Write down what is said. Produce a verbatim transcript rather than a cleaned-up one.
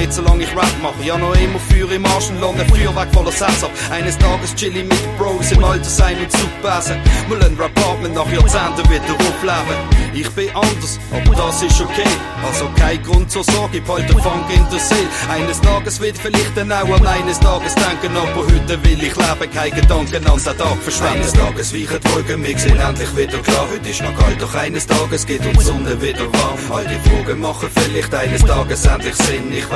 nicht, solange ich Rap mache. Ja, noch immer Feuer im Arsch und lasse ein Feuerwerk voller Sätze ab. Eines Tages chill ich mit den Bros im Alter sein und Zugbasen. Wir lassen Rap-Atmen nach Jahrzehnten wieder aufleben. Ich bin anders, aber das ist okay. Also kein Grund zur Sorge, ich behalte den Funk in der Seele. Eines Tages wird vielleicht dann auch an eines Tages denken, aber heute will ich leben, keine Gedanken an den Tag verschwenden. Eines Tages weichen die Wolken, wir sehen endlich wieder klar. Heute ist noch kalt, doch eines Tages geht uns die Sonne wieder warm. All die Fragen machen vielleicht eines Tages endlich Sinn. Ich